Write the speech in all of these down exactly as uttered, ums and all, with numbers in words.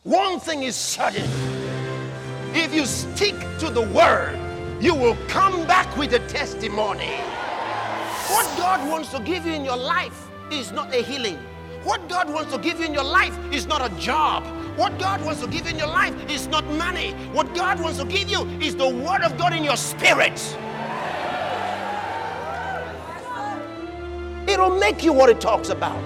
one thing is certain. If you stick to the word, you will come back with a testimony. What God wants to give you in your life is not a healing. What God wants to give you in your life is not a job. What God wants to give you in your life is not money. What God wants to give you is the word of God in your spirit. It'll make you what it talks about.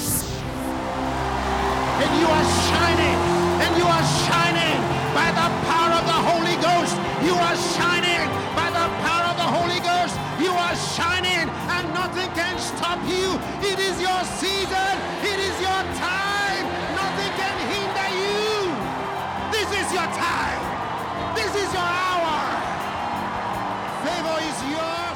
And you are shining, and you are shining by the power of the Holy Ghost. You are shining by the power of the Holy Ghost. You are shining, and nothing can stop you. It is your season. It is your time. Nothing can hinder you. This is your time. This is your hour. Favor is yours.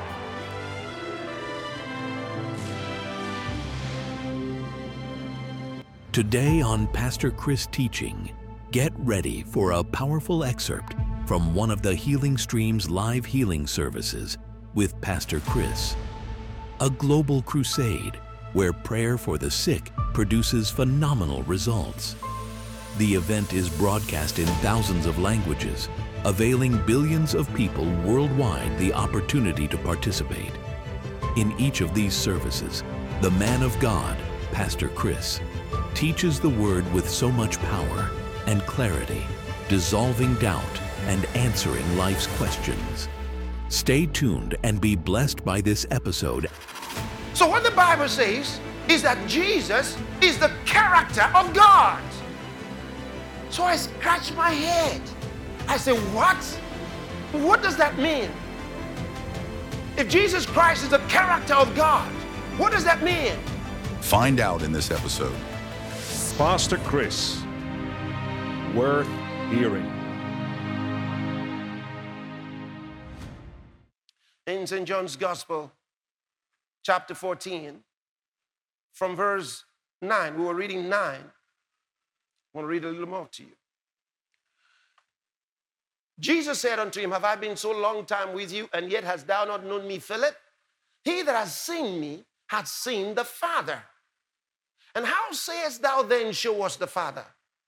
Today on Pastor Chris Teaching, get ready for a powerful excerpt from one of the Healing Stream's live healing services with Pastor Chris. A global crusade where prayer for the sick produces phenomenal results. The event is broadcast in thousands of languages, availing billions of people worldwide the opportunity to participate. In each of these services, the man of God, Pastor Chris, teaches the word with so much power and clarity, dissolving doubt and answering life's questions. Stay tuned and be blessed by this episode. So what the Bible says is that Jesus is the character of God. So I scratch my head. I say, what? What does that mean? If Jesus Christ is the character of God, what does that mean? Find out in this episode. Pastor Chris, worth hearing. In Saint John's Gospel, chapter fourteen, from verse nine, we were reading nine. I want to read a little more to you. Jesus said unto him, have I been so long time with you, and yet hast thou not known me, Philip? He that has seen me hath seen the Father. And how sayest thou then, show us the Father?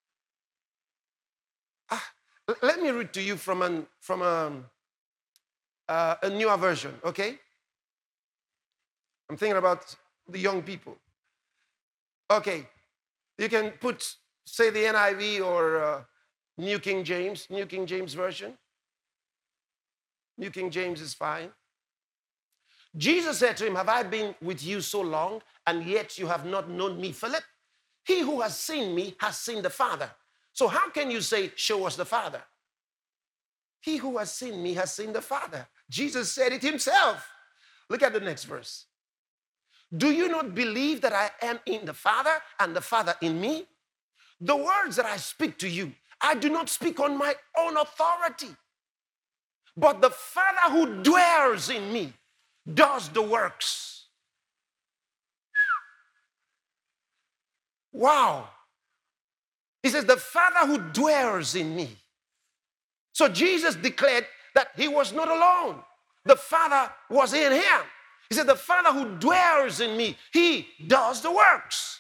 Ah, let me read to you from, an, from a, uh, a newer version, okay? I'm thinking about the young people. Okay, you can put, say, the N I V or uh, New King James, New King James Version. New King James is fine. Jesus said to him, have I been with you so long, and yet you have not known me, Philip? He who has seen me has seen the Father. So how can you say, show us the Father? He who has seen me has seen the Father. Jesus said it himself. Look at the next verse. Do you not believe that I am in the Father and the Father in me? The words that I speak to you, I do not speak on my own authority, but the Father who dwells in me does the works. Wow. He says, the Father who dwells in me. So Jesus declared that he was not alone. The Father was in him. He said, the Father who dwells in me, he does the works.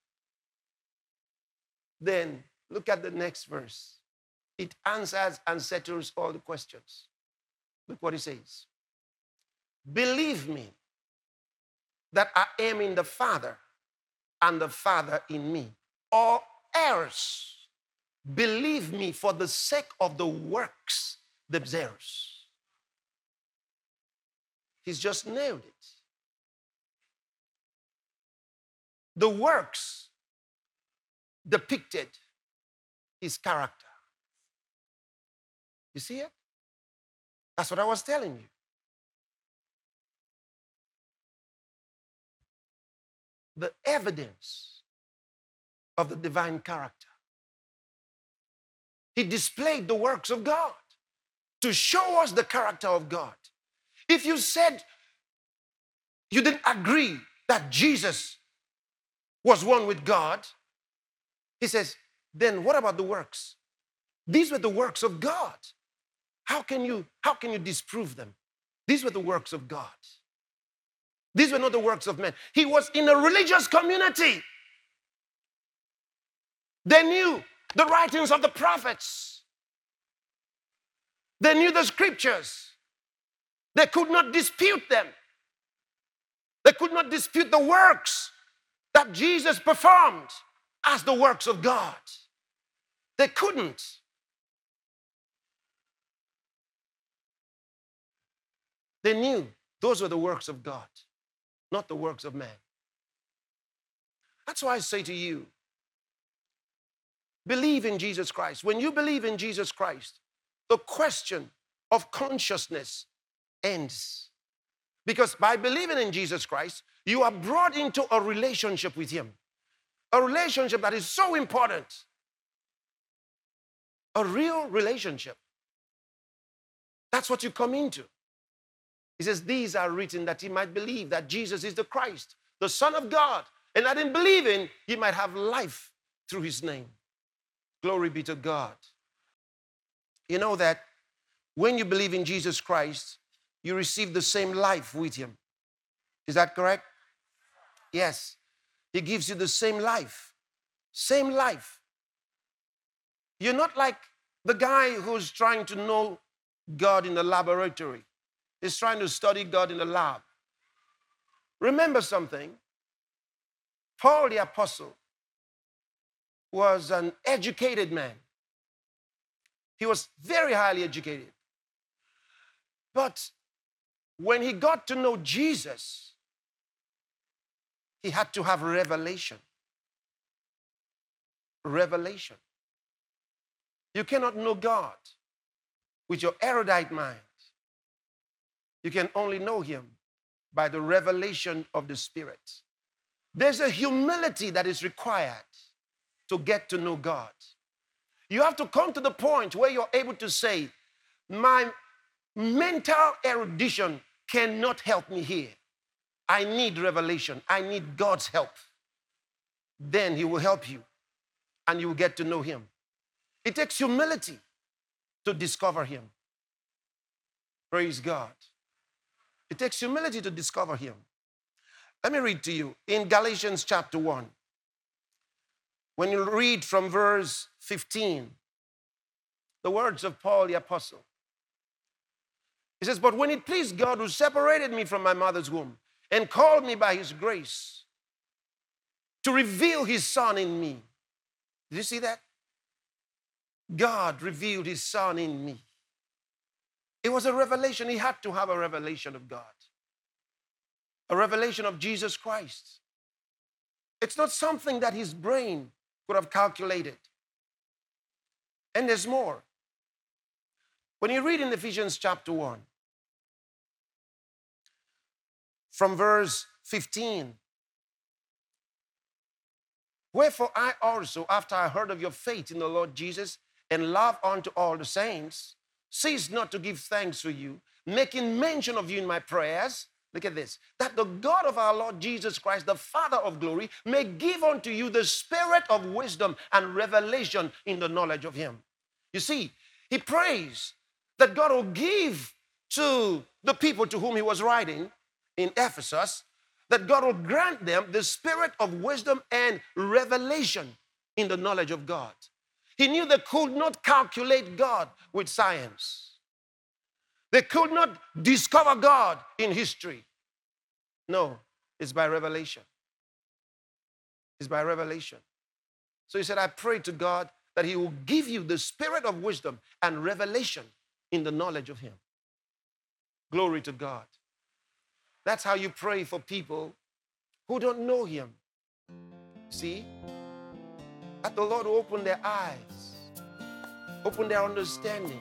Then look at the next verse. It answers and settles all the questions. Look what he says. Believe me that I am in the Father and the Father in me, or else believe me for the sake of the works themselves. He's just nailed it. The works depicted his character. You see it? That's what I was telling you. The evidence of the divine character. He displayed the works of God to show us the character of God. If you said you didn't agree that Jesus was one with God, he says, then what about the works? These were the works of God. How can you, how can you disprove them? These were the works of God. These were not the works of men. He was in a religious community. They knew the writings of the prophets. They knew the scriptures. They could not dispute them. They could not dispute the works that Jesus performed as the works of God. They couldn't. They knew those were the works of God, not the works of man. That's why I say to you, believe in Jesus Christ. When you believe in Jesus Christ, the question of consciousness ends. Because by believing in Jesus Christ, you are brought into a relationship with him. A relationship that is so important. A real relationship. That's what you come into. He says, these are written that he might believe that Jesus is the Christ, the Son of God, and that in believing, he might have life through his name. Glory be to God. You know that when you believe in Jesus Christ, you receive the same life with him. Is that correct? Yes. He gives you the same life. Same life. You're not like the guy who's trying to know God in the laboratory. He's trying to study God in the lab. Remember something. Paul the Apostle was an educated man. He was very highly educated. But when he got to know Jesus, he had to have revelation. Revelation. You cannot know God with your erudite mind. You can only know him by the revelation of the Spirit. There's a humility that is required to get to know God. You have to come to the point where you're able to say, my mental erudition cannot help me here. I need revelation. I need God's help. Then he will help you and you will get to know him. It takes humility to discover him. Praise God. It takes humility to discover him. Let me read to you in Galatians chapter one. When you read from verse fifteen, the words of Paul the Apostle. He says, but when it pleased God who separated me from my mother's womb and called me by his grace to reveal his Son in me. Did you see that? God revealed his Son in me. It was a revelation. He had to have a revelation of God. A revelation of Jesus Christ. It's not something that his brain could have calculated. And there's more. When you read in Ephesians chapter one, from verse fifteen, wherefore I also, after I heard of your faith in the Lord Jesus and love unto all the saints, cease not to give thanks for you, making mention of you in my prayers. Look at this. That the God of our Lord Jesus Christ, the Father of glory, may give unto you the spirit of wisdom and revelation in the knowledge of him. You see, he prays that God will give to the people to whom he was writing in Ephesus, that God will grant them the spirit of wisdom and revelation in the knowledge of God. He knew they could not calculate God with science. They could not discover God in history. No, it's by revelation. It's by revelation. So he said, I pray to God that he will give you the spirit of wisdom and revelation in the knowledge of him. Glory to God. That's how you pray for people who don't know him. See? That the Lord will open their eyes, open their understanding,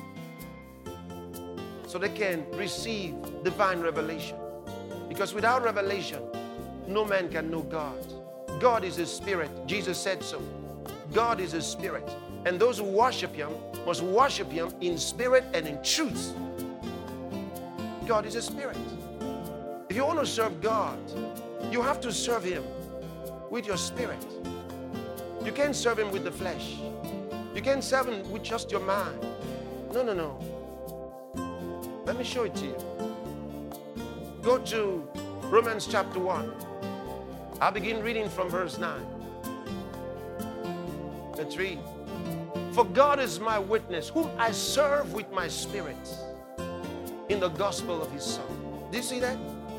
so they can receive divine revelation. Because without revelation, no man can know God. God is a spirit. Jesus said so. God is a spirit. And those who worship him must worship him in spirit and in truth. God is a spirit. If you want to serve God, you have to serve him with your spirit. You can't serve him with the flesh. You can't serve him with just your mind. No, no, no. Let me show it to you. Go to Romans chapter one. I'll begin reading from verse nine. Let's read. For God is my witness, whom I serve with my spirit in the gospel of his Son. Do you see that?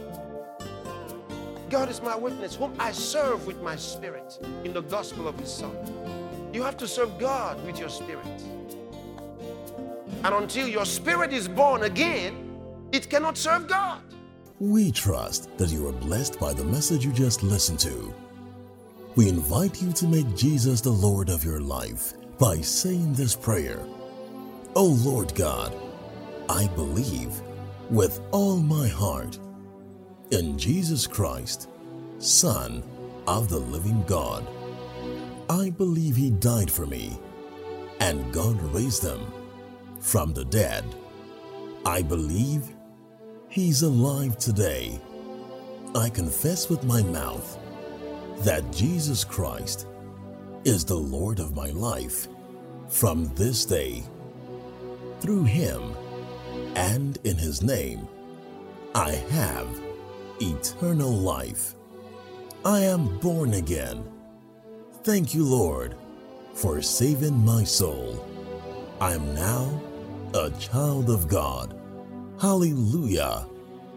God is my witness, whom I serve with my spirit in the gospel of his Son. You have to serve God with your spirit. And until your spirit is born again, it cannot serve God. We trust that you are blessed by the message you just listened to. We invite you to make Jesus the Lord of your life by saying this prayer. Oh Lord God, I believe with all my heart in Jesus Christ, Son of the living God. I believe he died for me and God raised him from the dead. I believe he's alive today. I confess with my mouth that Jesus Christ is the Lord of my life from this day. Through him and in his name, I have eternal life. I am born again. Thank you, Lord, for saving my soul. I am now a child of God. Hallelujah.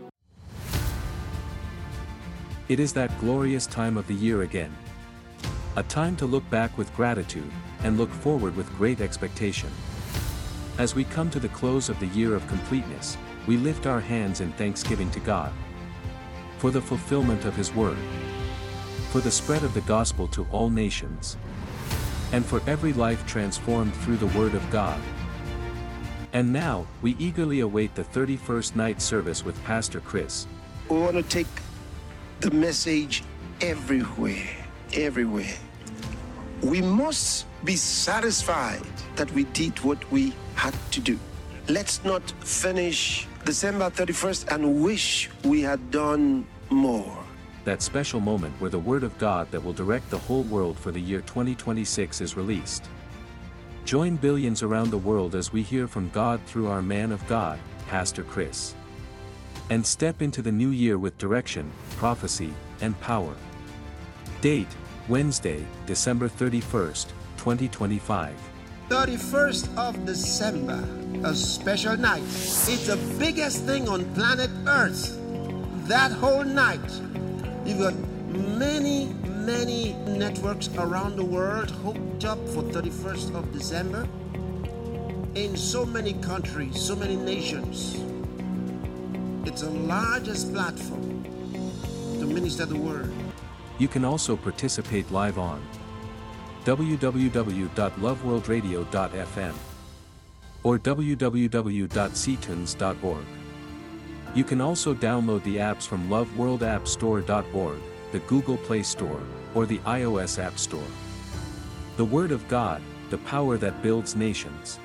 It is that glorious time of the year again. A time to look back with gratitude and look forward with great expectation. As we come to the close of the year of completeness, we lift our hands in thanksgiving to God for the fulfillment of his word, for the spread of the gospel to all nations, and for every life transformed through the word of God. And now, we eagerly await the thirty-first night service with Pastor Chris. We want to take the message everywhere, everywhere. We must be satisfied that we did what we had to do. Let's not finish December thirty-first and wish we had done more. That special moment where the Word of God that will direct the whole world for the year twenty twenty-six is released. Join billions around the world as we hear from God through our man of God, Pastor Chris. And step into the new year with direction, prophecy, and power. Date, Wednesday, December thirty-first, twenty twenty-five. thirty-first of December, a special night. It's the biggest thing on planet Earth. That whole night, you've got many, many networks around the world hooked up for thirty-first of December in so many countries, so many nations. It's the largest platform to minister the word. You can also participate live on w w w dot love world radio dot f m or w w w dot c tunes dot org. You can also download the apps from love world app store dot org, the Google Play Store, or the iOS App Store. The Word of God, the power that builds nations.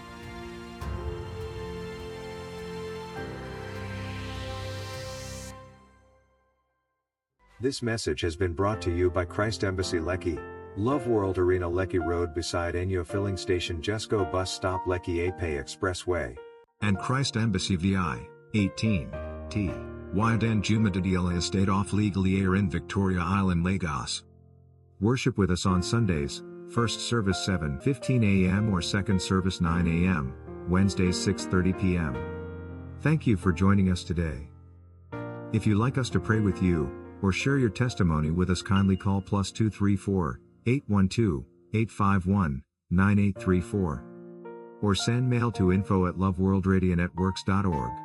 This message has been brought to you by Christ Embassy Lekki, Love World Arena Lekki Road beside Enyo Filling Station Jesco Bus Stop Lekki Ape Expressway, and Christ Embassy V I, eighteen, T, Wyden Jumadadila Estate off Legally Air in Victoria Island, Lagos. Worship with us on Sundays, first service seven fifteen a m or second service nine a m, Wednesdays six thirty p m Thank you for joining us today. If you'd like us to pray with you, or share your testimony with us, kindly call plus two three four, eight one two, eight five one, nine eight three four. Or send mail to info at love world radio networks dot org.